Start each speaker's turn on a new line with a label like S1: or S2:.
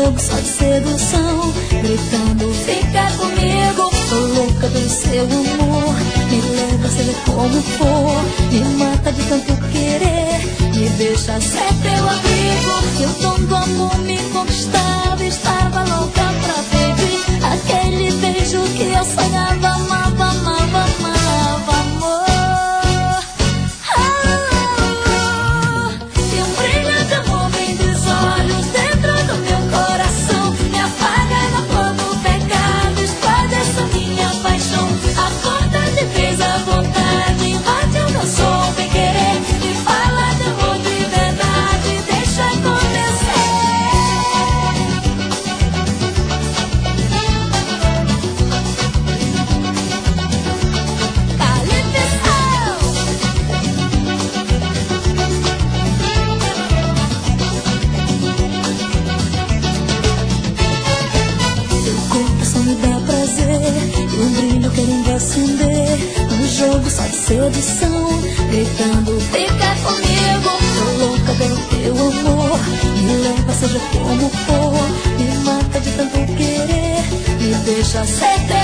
S1: jogo só de sedução, gritando fica comigo. Tô louca pelo seu amor, me leva seja como for, me mata de tanto querer, me deixa ser teu abrigo. E o dom do amor me conquistava, estava louca pra pedir aquele beijo que eu sonhava, amava, amava, amava, amor. E um brilho de amor vem dos olhos dentro do meu coração, me apaga na flor do pecado, explode essa minha paixão. Acorda de vez à vontade, invade o meu som, vem querer, me fala de amor de verdade, deixa acontecer. Teu corpo só me dá prazer, e um brilho querendo acender, um jogo só de sedução, gritando fica comigo. Tô louca pelo teu amor, me leva seja como for, me mata de tanto querer, me deixa ser teu